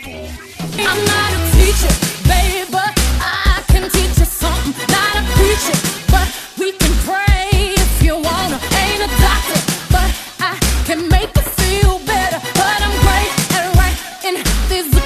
I'm not a teacher, baby, but I can teach you something. Not a preacher, but we can pray if you wanna. Ain't a doctor, but I can make you feel better. But I'm great at writing these